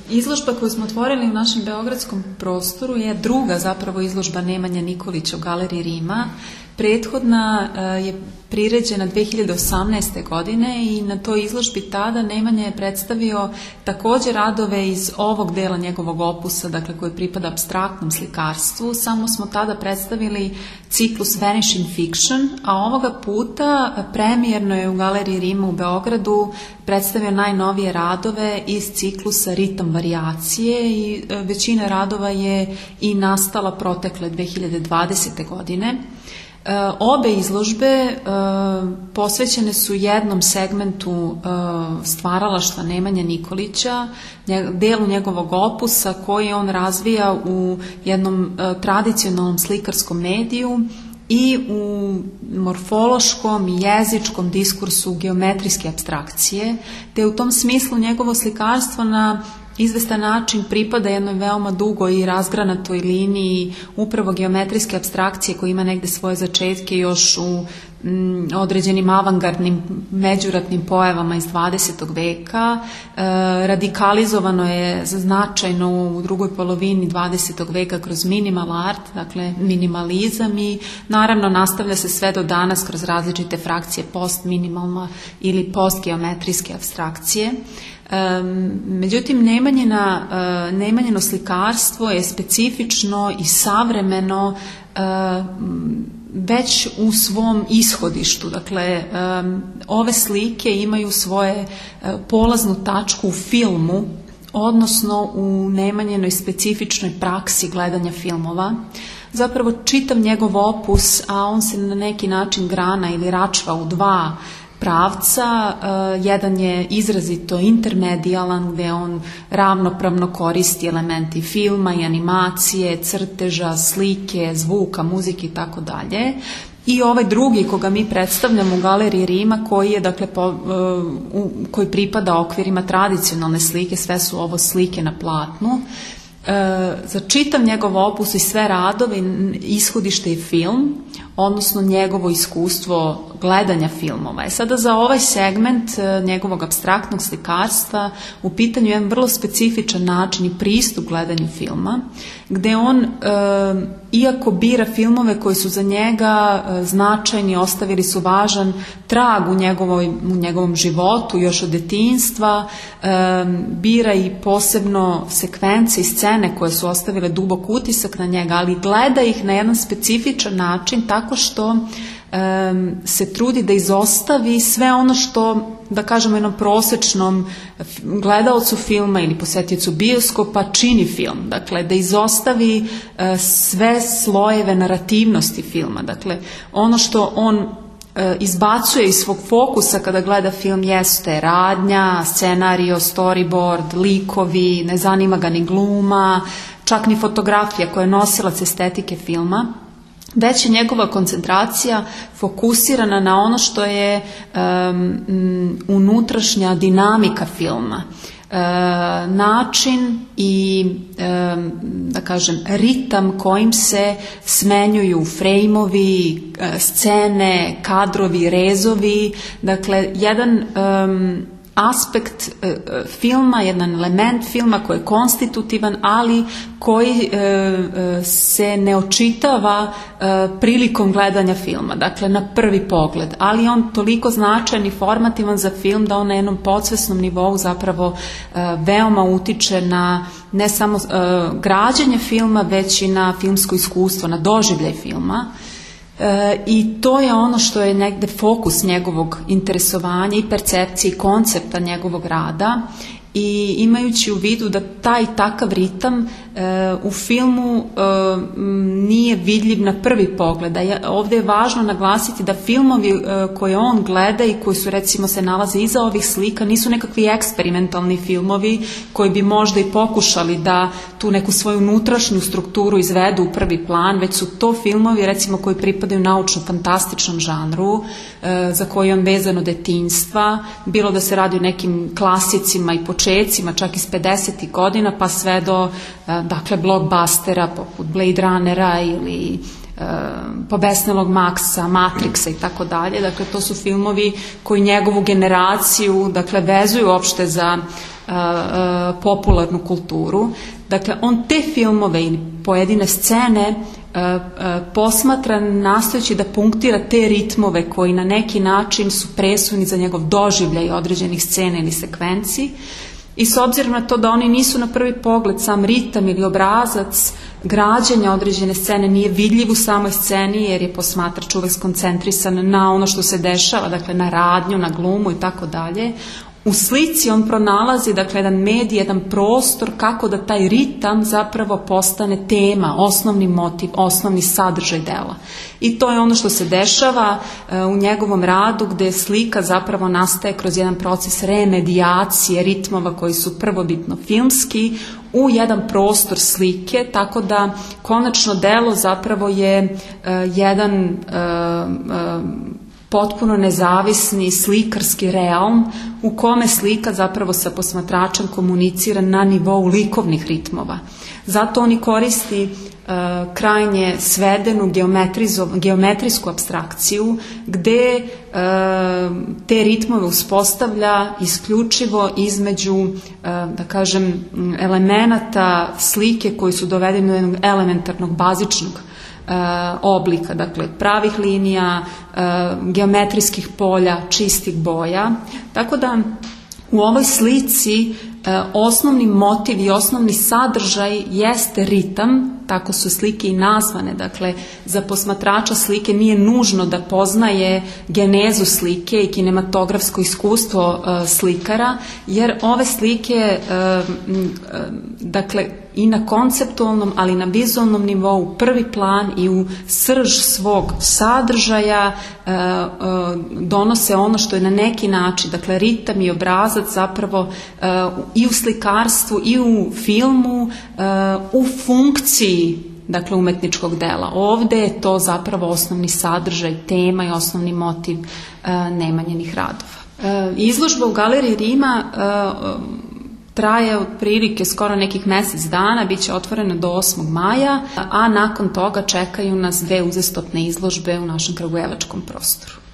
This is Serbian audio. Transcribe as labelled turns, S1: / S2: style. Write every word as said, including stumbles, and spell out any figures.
S1: Izložba koju smo otvorili u našem beogradskom prostoru je druga zapravo izložba Nemanje Nikolića u Galeriji Rima. Prethodna je priređena dve hiljade osamnaeste. godine i na toj izložbi tada Nemanja je predstavio također radove iz ovog dela njegovog opusa, dakle koji pripada apstraktnom slikarstvu, samo smo tada predstavili ciklus Vanishing Fiction, a ovoga puta premijerno je u Galeriji Rima u Beogradu predstavio najnovije radove iz ciklusa Ritam varijacije i većina radova je i nastala protekle dve hiljade dvadesete. godine. Obe izložbe posvećene su jednom segmentu stvaralaštva Nemanje Nikolića, delu njegovog opusa koji on razvija u jednom tradicionalnom slikarskom mediju i u morfološkom i jezičkom diskursu geometrijske apstrakcije, te u tom smislu njegovo slikarstvo na izvestan način pripada jednoj veoma dugoj i razgranatoj liniji upravo geometrijske apstrakcije koja ima negde svoje začetke još u m, određenim avangardnim međuratnim pojavama iz dvadesetog veka. E, radikalizovano je značajno u drugoj polovini dvadesetog veka kroz minimal art, dakle minimalizam, i naravno nastavlja se sve do danas kroz različite frakcije postminimalna ili postgeometrijske apstrakcije. Međutim, Nemanjina, Nemanjino slikarstvo je specifično i savremeno već u svom ishodištu. Dakle, ove slike imaju svoje polaznu tačku u filmu, odnosno u Nemanjinoj specifičnoj praksi gledanja filmova. Zapravo čitav njegov opus, a on se na neki način grana ili račva u dva pravca. Jedan je izrazito intermedijalan, gde on ravnopravno koristi elementi filma i animacije, crteža, slike, zvuka, muzike i tako dalje. I ovaj drugi koga mi predstavljamo u Galeriji Rima, koji je dakle po, uh, koji pripada okvirima tradicionalne slike, sve su ovo slike na platnu. E, za čitav njegov opus i sve radove ishodište je film, odnosno njegovo iskustvo gledanja filmova. E sada za ovaj segment njegovog apstraktnog slikarstva u pitanju je jedan vrlo specifičan način i pristup gledanju filma, gde on, e, iako bira filmove koji su za njega e, značajni, ostavili su važan trag u, njegovoj, u njegovom životu još od detinjstva, e, bira i posebno sekvence i scene koje su ostavile dubok utisak na njega, ali gleda ih na jedan specifičan način, tako što um, se trudi da izostavi sve ono što, da kažemo, jednom prosečnom gledaocu filma ili posetiocu bioskopa čini film. Dakle, da izostavi uh, sve slojeve narativnosti filma. Dakle, ono što on uh, izbacuje iz svog fokusa kada gleda film jeste radnja, scenario, storyboard, likovi, ne zanima ga ni gluma, čak ni fotografija koja je nosilac estetike filma, već je njegova koncentracija fokusirana na ono što je um, unutrašnja dinamika filma. E, način i e, da kažem ritam kojim se smenjuju frejmovi, e, scene, kadrovi, rezovi, dakle jedan e, aspekt e, filma, jedan element filma koji je konstitutivan, ali koji e, e, se ne očitava e, prilikom gledanja filma, dakle na prvi pogled, ali on toliko značajan i formativan za film da on na jednom podsvesnom nivou zapravo e, veoma utiče na ne samo e, građenje filma, već i na filmsko iskustvo, na doživljaj filma. E, i to je ono što je negde fokus njegovog interesovanja i percepcije i koncepta njegovog rada, i imajući u vidu da taj takav ritam e, u filmu e, nije vidljiv na prvi pogled. A ovdje je važno naglasiti da filmovi e, koje on gleda i koji su recimo se nalaze iza ovih slika nisu nekakvi eksperimentalni filmovi koji bi možda i pokušali da tu neku svoju unutrašnju strukturu izvedu u prvi plan, već su to filmovi recimo koji pripadaju naučno-fantastičnom žanru e, za koji on vezan od detinjstva, bilo da se radi o nekim klasicima i početcima, čak iz pedesetih godina pa sve do dakle blockbustera poput Blade Runnera ili e, Pobesnelog Maxa, Matrixa i tako dalje. Dakle, to su filmovi koji njegovu generaciju dakle vezuju uopšte za popularnu kulturu. Dakle, on te filmove i pojedine scene posmatra nastojeći da punktira te ritmove koji na neki način su presudni za njegov doživljaj određenih scena ili sekvenci. I s obzirom na to da oni nisu na prvi pogled sam ritam ili obrazac građenja određene scene nije vidljiv u samoj sceni jer je posmatrač uvek skoncentrisan na ono što se dešava, dakle na radnju, na glumu i tako dalje. U slici on pronalazi, dakle, jedan medij, jedan prostor kako da taj ritam zapravo postane tema, osnovni motiv, osnovni sadržaj dela. I to je ono što se dešava u njegovom radu gde slika zapravo nastaje kroz jedan proces remedijacije ritmova koji su prvobitno filmski u jedan prostor slike, tako da konačno delo zapravo je jedan potpuno nezavisni slikarski realm u kome slika zapravo sa posmatračem komunicira na nivou likovnih ritmova. Zato on i koristi e, krajnje svedenu geometrijsku apstrakciju gde e, te ritmove uspostavlja isključivo između e, da kažem elemenata slike koji su dovedeni do jednog elementarnog bazičnog oblika, dakle pravih linija, geometrijskih polja, čistih boja. Tako da u ovoj slici osnovni motiv i osnovni sadržaj jeste ritam, tako su slike i nazvane. Dakle, za posmatrača slike nije nužno da poznaje genezu slike i kinematografsko iskustvo slikara, jer ove slike, dakle, i na konceptualnom, ali i na vizualnom nivou prvi plan i u srž svog sadržaja e, e, donose ono što je na neki način, dakle ritam i obrazac zapravo e, i u slikarstvu i u filmu e, u funkciji, dakle, umetničkog dela. Ovde je to zapravo osnovni sadržaj, tema i osnovni motiv e, Nemanjinih radova. E, izložba u Galeriji Rima e, traje otprilike skoro nekih mesec dana, bit će otvorena do osmog maja, a nakon toga čekaju nas dve uzastopne izložbe u našem kragujevačkom prostoru.